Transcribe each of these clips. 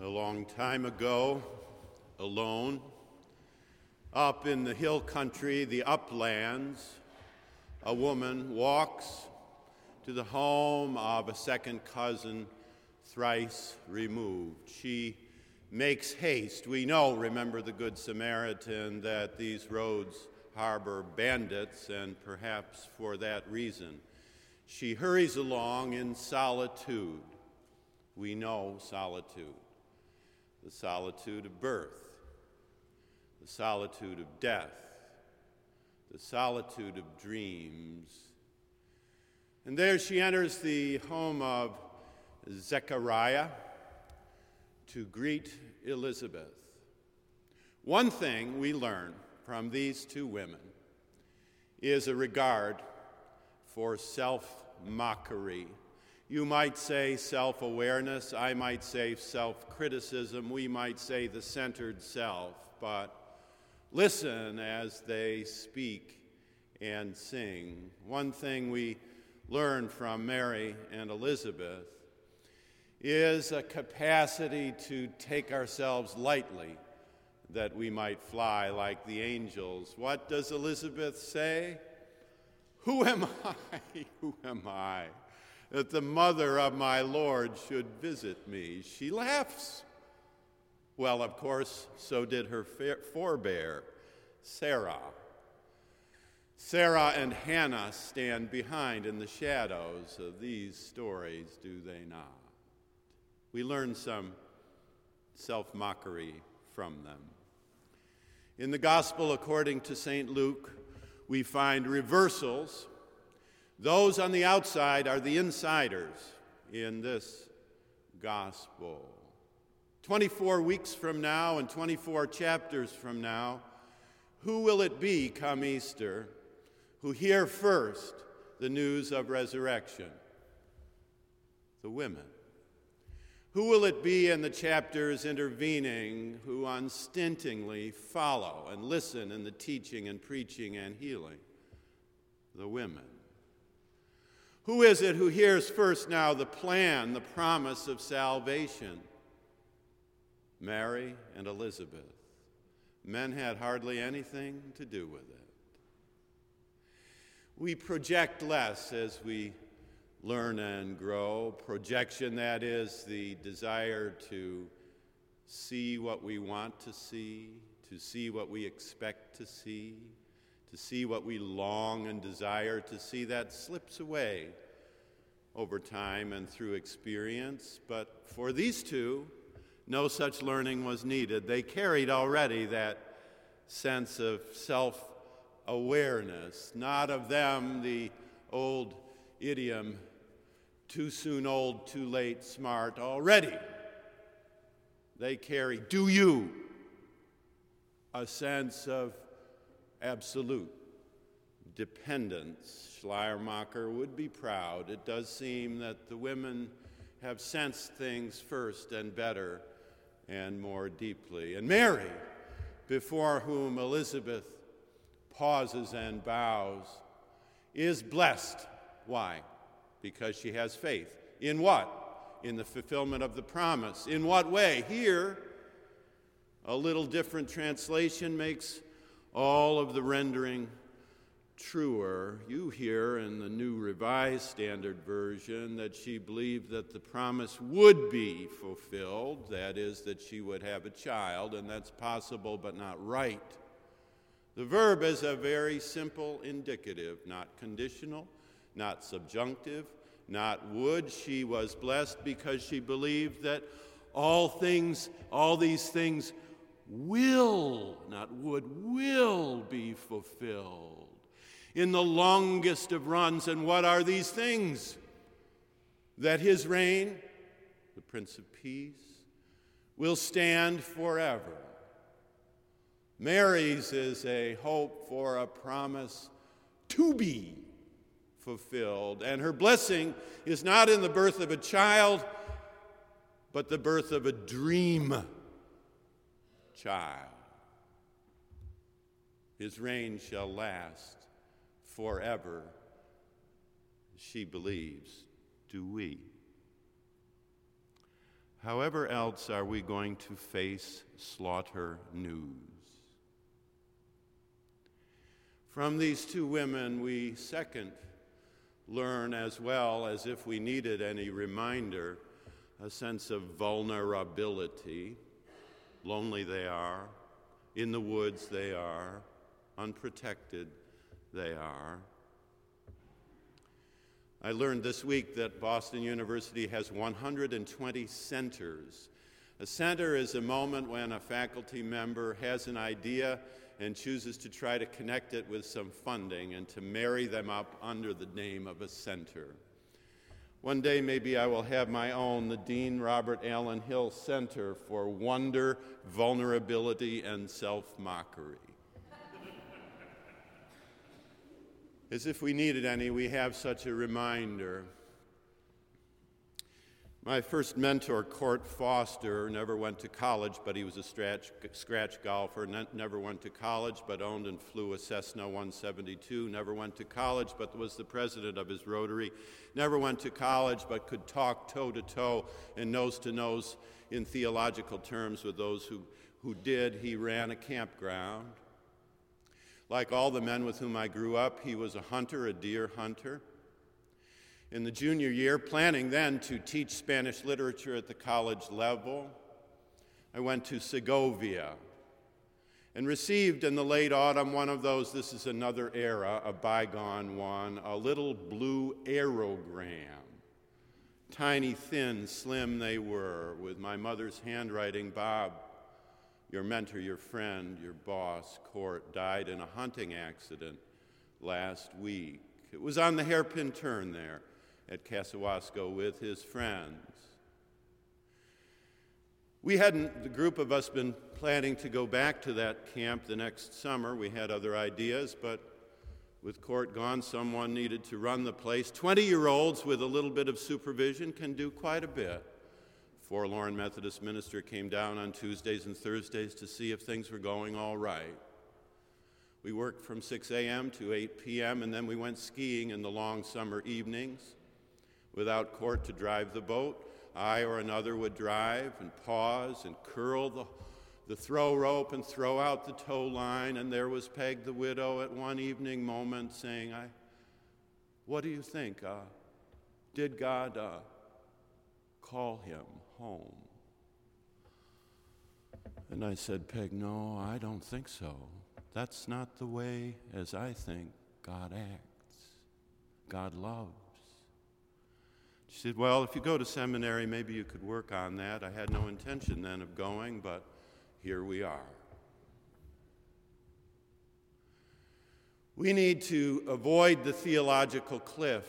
A long time ago, alone, up in the hill country, the uplands, a woman walks to the home of a second cousin thrice removed. She makes haste. We know, remember the Good Samaritan, that these roads harbor bandits, and perhaps for that reason. She hurries along in solitude. We know solitude. The solitude of birth, the solitude of death, the solitude of dreams. And there she enters the home of Zechariah to greet Elizabeth. One thing we learn from these two women is a regard for self-mockery. You might say self-awareness, I might say self-criticism, we might say the centered self, but listen as they speak and sing. One thing we learn from Mary and Elizabeth is a capacity to take ourselves lightly, that we might fly like the angels. What does Elizabeth say? Who am I? Who am I, that the mother of my Lord should visit me? She laughs. Well, of course, so did her forebear, Sarah. Sarah and Hannah stand behind in the shadows of these stories, do they not? We learn some self-mockery from them. In the Gospel according to St. Luke, we find reversals. Those on the outside are the insiders in this gospel. 24 weeks from now and 24 chapters from now, who will it be come Easter who hear first the news of resurrection? The women. Who will it be in the chapters intervening who unstintingly follow and listen in the teaching and preaching and healing? The women. Who is it who hears first now the plan, the promise of salvation? Mary and Elizabeth. Men had hardly anything to do with it. We project less as we learn and grow. Projection, that is the desire to see what we want to see what we expect to see what we long and desire to see, that slips away over time and through experience. But for these two, no such learning was needed. They carried already that sense of self-awareness, not of them the old idiom, too soon old, too late smart. Already they carry, do you, a sense of absolute dependence. Schleiermacher would be proud. It does seem that the women have sensed things first and better and more deeply. And Mary, before whom Elizabeth pauses and bows, is blessed. Why? Because she has faith. In what? In the fulfillment of the promise. In what way? Here, a little different translation makes all of the rendering truer. You hear in the New Revised Standard Version that she believed that the promise would be fulfilled, that is, that she would have a child, and that's possible but not right. The verb is a very simple indicative, not conditional, not subjunctive, not would. She was blessed because she believed that all these things will, not would, will be fulfilled in the longest of runs. And what are these things? That his reign, the Prince of Peace, will stand forever. Mary's is a hope for a promise to be fulfilled. And her blessing is not in the birth of a child, but the birth of a dream child. His reign shall last forever, she believes. Do we? However else are we going to face slaughter news? From these two women, we second learn, as well as if we needed any reminder, a sense of vulnerability. Lonely they are, in the woods they are, unprotected they are. I learned this week that Boston University has 120 centers. A center is a moment when a faculty member has an idea and chooses to try to connect it with some funding and to marry them up under the name of a center. One day maybe I will have my own, the Dean Robert Allen Hill Center for Wonder, Vulnerability, and Self-Mockery. As if we needed any, we have such a reminder. My first mentor, Court Foster, never went to college, but he was a scratch golfer, never went to college, but owned and flew a Cessna 172, never went to college, but was the president of his Rotary, never went to college, but could talk toe-to-toe and nose-to-nose in theological terms with those who did. He ran a campground. Like all the men with whom I grew up, he was a hunter, a deer hunter. In the junior year, planning then to teach Spanish literature at the college level, I went to Segovia and received in the late autumn one of those, this is another era, a bygone one, a little blue aerogram. Tiny, thin, slim they were, with my mother's handwriting. Bob, your mentor, your friend, your boss, Court, died in a hunting accident last week. It was on the hairpin turn there at Casahuasco with his friends. We hadn't, the group of us, been planning to go back to that camp the next summer. We had other ideas, but with Court gone, someone needed to run the place. 20-year-olds with a little bit of supervision can do quite a bit. Forlorn Methodist minister came down on Tuesdays and Thursdays to see if things were going all right. We worked from 6 a.m. to 8 p.m., and then we went skiing in the long summer evenings. Without Court to drive the boat, I or another would drive and pause and curl the throw rope and throw out the tow line, and there was Peg the widow at one evening moment saying, what do you think? Did God call him home? And I said, Peg, no, I don't think so. That's not the way, as I think, God acts. God loves. She said, well, if you go to seminary, maybe you could work on that. I had no intention then of going, but here we are. We need to avoid the theological cliff.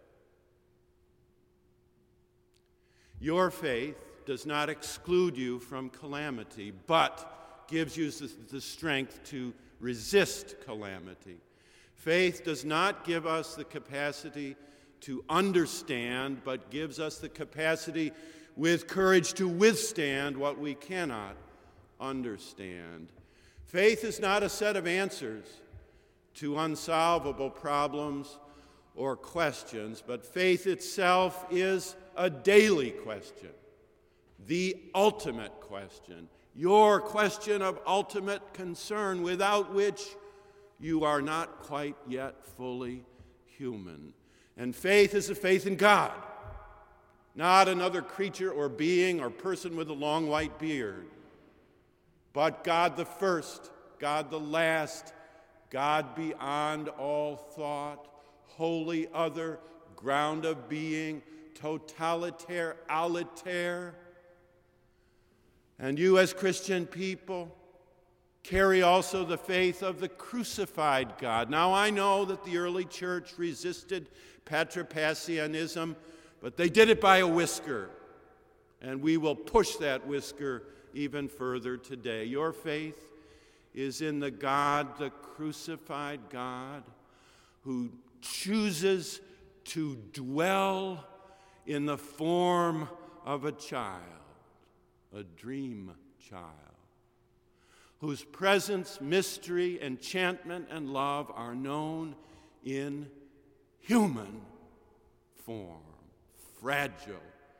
Your faith does not exclude you from calamity, but gives you the strength to resist calamity. Faith does not give us the capacity to understand, but gives us the capacity with courage to withstand what we cannot understand. Faith is not a set of answers to unsolvable problems or questions, but faith itself is a daily question, the ultimate question, your question of ultimate concern, without which you are not quite yet fully human. And faith is a faith in God, not another creature or being or person with a long white beard, but God the first, God the last, God beyond all thought, wholly other, ground of being, totalitaire, alitaire. And you as Christian people carry also the faith of the crucified God. Now I know that the early church resisted Patripassianism, but they did it by a whisker, and we will push that whisker even further today. Your faith is in the God, the crucified God, who chooses to dwell in the form of a child, a dream child, whose presence, mystery, enchantment, and love are known in human form, fragile,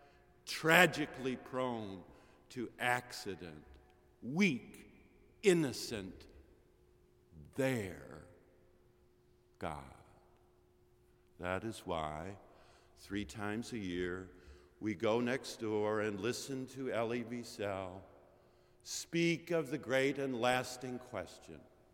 tragically prone to accident, weak, innocent, their God. That is why 3 times a year we go next door and listen to Elie Wiesel speak of the great and lasting question.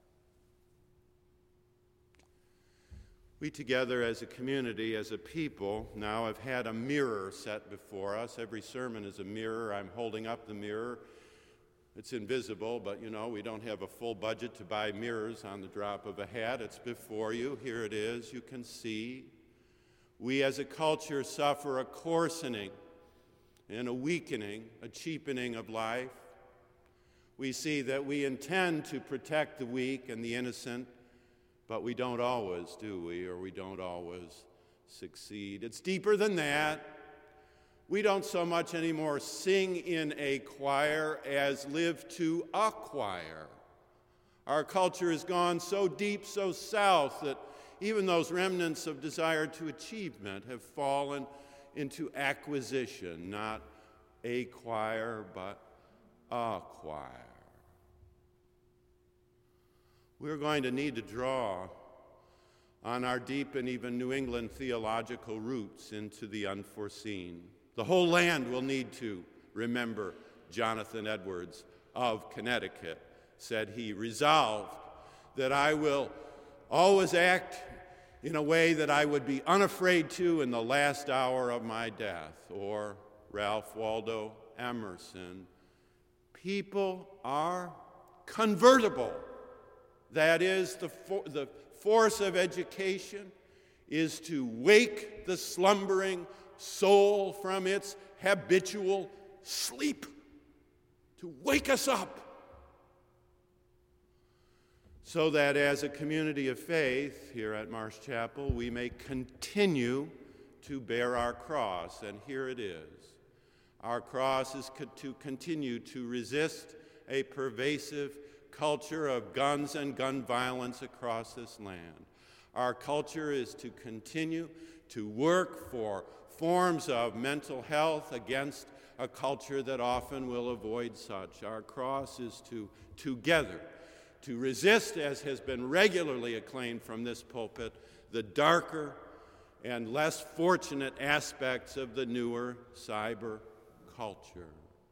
We together as a community, as a people, now have had a mirror set before us. Every sermon is a mirror. I'm holding up the mirror. It's invisible, but we don't have a full budget to buy mirrors on the drop of a hat. It's before you. Here it is. You can see. We as a culture suffer a coarsening and a weakening, a cheapening of life. We see that we intend to protect the weak and the innocent, but we don't always, do we? Or we don't always succeed. It's deeper than that. We don't so much anymore sing in a choir as live to acquire. Our culture has gone so deep, so south, that even those remnants of desire to achievement have fallen into acquisition, not a choir, but a choir. We're going to need to draw on our deep and even New England theological roots into the unforeseen. The whole land will need to remember Jonathan Edwards of Connecticut said he resolved that I will always act in a way that I would be unafraid to in the last hour of my death. Or Ralph Waldo Emerson, people are convertible. That is, the force of education is to wake the slumbering soul from its habitual sleep, to wake us up, so that as a community of faith here at Marsh Chapel, we may continue to bear our cross. And here it is. Our cross is to continue to resist a pervasive culture of guns and gun violence across this land. Our culture is to continue to work for forms of mental health against a culture that often will avoid such. Our cross is to together to resist, as has been regularly acclaimed from this pulpit, the darker and less fortunate aspects of the newer cyber culture.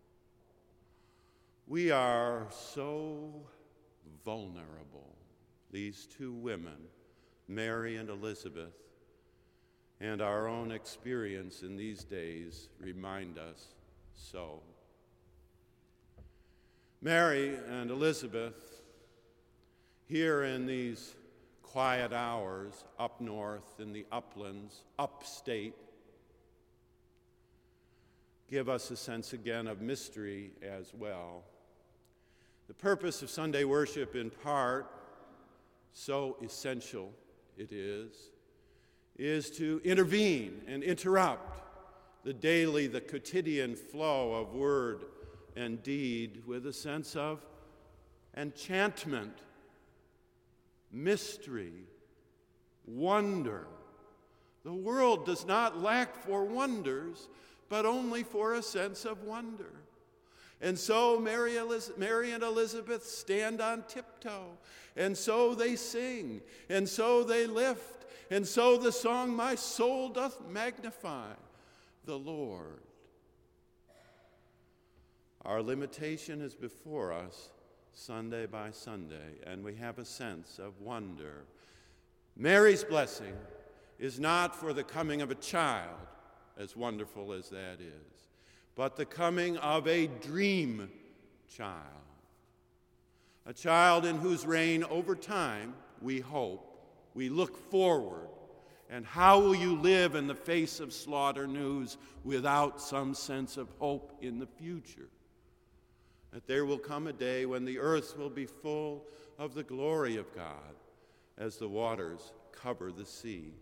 We are so vulnerable. These 2 women, Mary and Elizabeth, and our own experience in these days remind us so. Mary and Elizabeth, here in these quiet hours up north in the uplands, upstate, give us a sense again of mystery as well. The purpose of Sunday worship, in part, so essential it is to intervene and interrupt the quotidian flow of word and deed with a sense of enchantment, mystery, wonder. The world does not lack for wonders, but only for a sense of wonder. And so Mary and Elizabeth stand on tiptoe, and so they sing, and so they lift, and so the song, my soul doth magnify the Lord. Our limitation is before us Sunday by Sunday, and we have a sense of wonder. Mary's blessing is not for the coming of a child, as wonderful as that is, but the coming of a dream child. A child in whose reign over time, we hope, we look forward. And how will you live in the face of slaughter news without some sense of hope in the future? That there will come a day when the earth will be full of the glory of God as the waters cover the sea.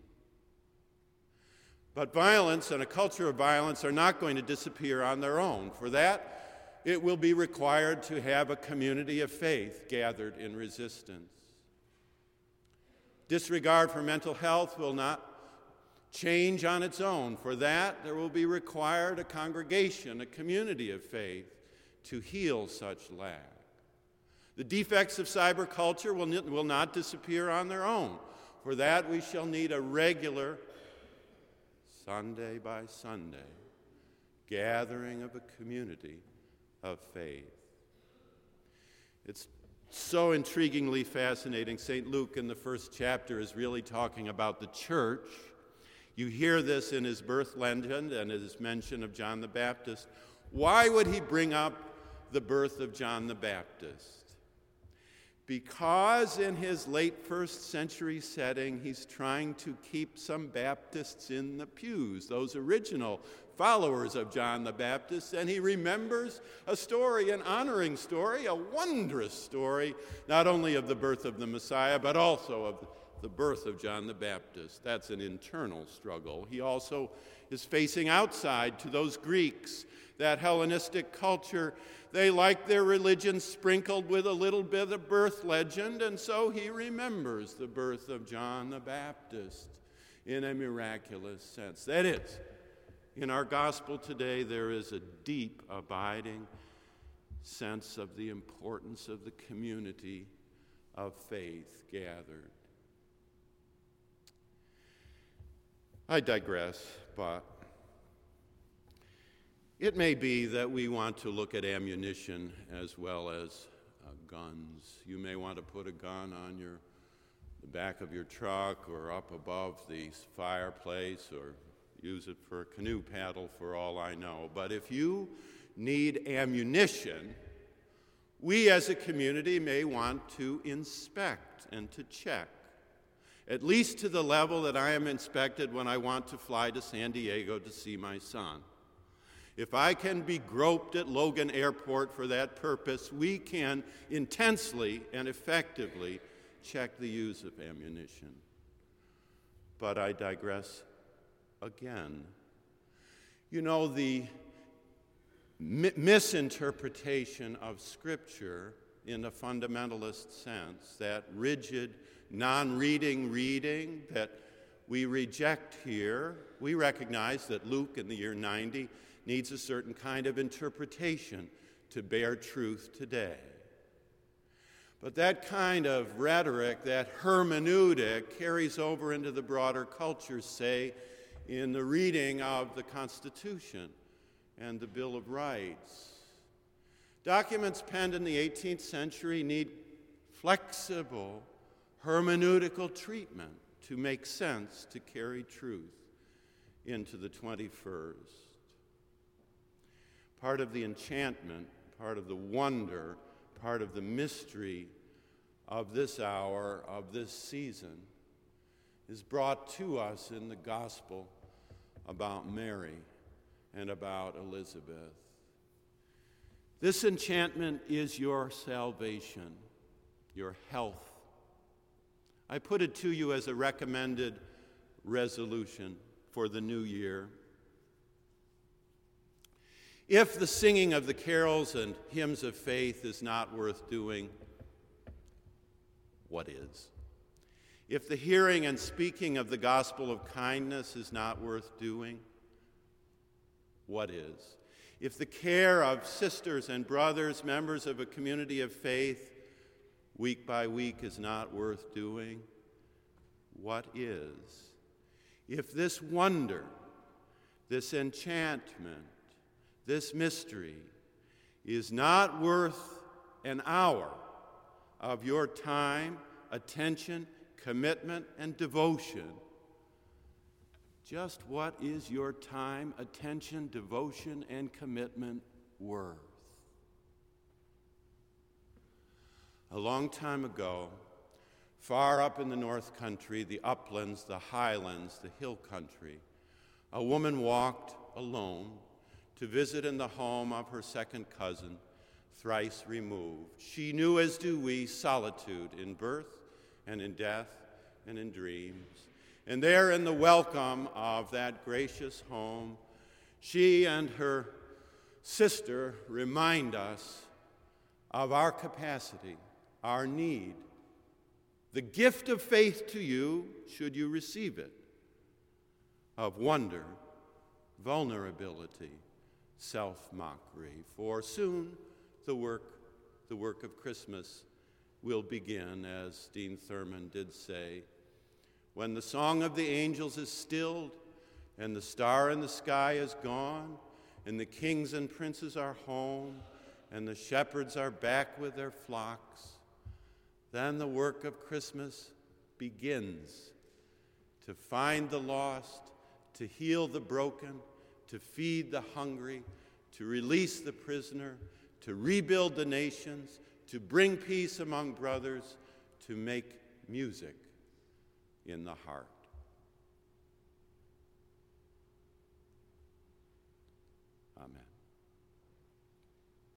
But violence and a culture of violence are not going to disappear on their own. For that, it will be required to have a community of faith gathered in resistance. Disregard for mental health will not change on its own. For that, there will be required a congregation, a community of faith to heal such lack. The defects of cyberculture will not disappear on their own. For that, we shall need a regular, Sunday by Sunday, gathering of a community of faith. It's so intriguingly fascinating. St. Luke in the first chapter is really talking about the church. You hear this in his birth legend and his mention of John the Baptist. Why would he bring up the birth of John the Baptist? Because in his late first century setting, he's trying to keep some Baptists in the pews, those original followers of John the Baptist, and he remembers a story, an honoring story, a wondrous story, not only of the birth of the Messiah, but also of the birth of John the Baptist. That's an internal struggle. He also is facing outside to those Greeks, that Hellenistic culture. They like their religion sprinkled with a little bit of birth legend, and so he remembers the birth of John the Baptist in a miraculous sense. That is, in our gospel today, there is a deep, abiding sense of the importance of the community of faith gathered. I digress, but it may be that we want to look at ammunition as well as guns. You may want to put a gun on the back of your truck or up above the fireplace or use it for a canoe paddle for all I know. But if you need ammunition, we as a community may want to inspect and to check, at least to the level that I am inspected when I want to fly to San Diego to see my son. If I can be groped at Logan Airport for that purpose, we can intensely and effectively check the use of ammunition. But I digress again. You know, the misinterpretation of Scripture in a fundamentalist sense, that rigid, non-reading reading that we reject here, we recognize that Luke in the year 90 needs a certain kind of interpretation to bear truth today. But that kind of rhetoric, that hermeneutic, carries over into the broader culture, say, in the reading of the Constitution and the Bill of Rights. Documents penned in the 18th century need flexible hermeneutical treatment to make sense, to carry truth into the 21st. Part of the enchantment, part of the wonder, part of the mystery of this hour, of this season, is brought to us in the gospel about Mary and about Elizabeth. This enchantment is your salvation, your health. I put it to you as a recommended resolution for the new year. If the singing of the carols and hymns of faith is not worth doing, what is? If the hearing and speaking of the gospel of kindness is not worth doing, what is? If the care of sisters and brothers, members of a community of faith, week by week is not worth doing, what is? If this wonder, this enchantment, this mystery is not worth an hour of your time, attention, commitment, and devotion, just what is your time, attention, devotion, and commitment worth? A long time ago, far up in the North Country, the uplands, the highlands, the hill country, a woman walked alone to visit in the home of her second cousin, thrice removed. She knew, as do we, solitude in birth and in death and in dreams. And there in the welcome of that gracious home, she and her sister remind us of our capacity, our need, the gift of faith to you, should you receive it, of wonder, vulnerability, self-mockery. For soon the work of Christmas will begin, as Dean Thurman did say. When the song of the angels is stilled, and the star in the sky is gone, and the kings and princes are home, and the shepherds are back with their flocks, then the work of Christmas begins to find the lost, to heal the broken, to feed the hungry, to release the prisoner, to rebuild the nations, to bring peace among brothers, to make music in the heart.